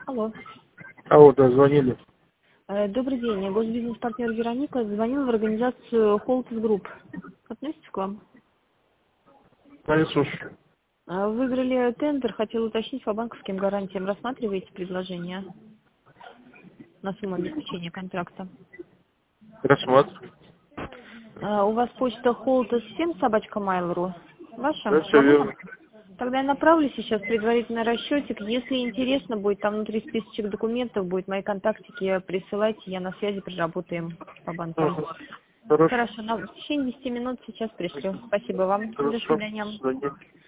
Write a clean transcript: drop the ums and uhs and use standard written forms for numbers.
Алло. Алло, да, звонили. Добрый день. Я госбизнес-партнер Вероника. Звонила в организацию Холтис Групп. Относится к вам? Да, я слушаю. Выиграли тендер. Хотела уточнить по банковским гарантиям. Рассматриваете предложение на сумму обеспечения контракта? Рассматриваю. У вас почта holtis7@mail.ru. Да, Ваша? все верно. Тогда я направлю сейчас предварительный расчетик. Если интересно будет, там внутри списочек документов будет, мои контактики присылайте, я на связи, проработаем по банкам. Ага. Хорошо. Хорошо, в течение 10 минут сейчас пришлю. Спасибо вам. До Хорошо. До свидания. свидания.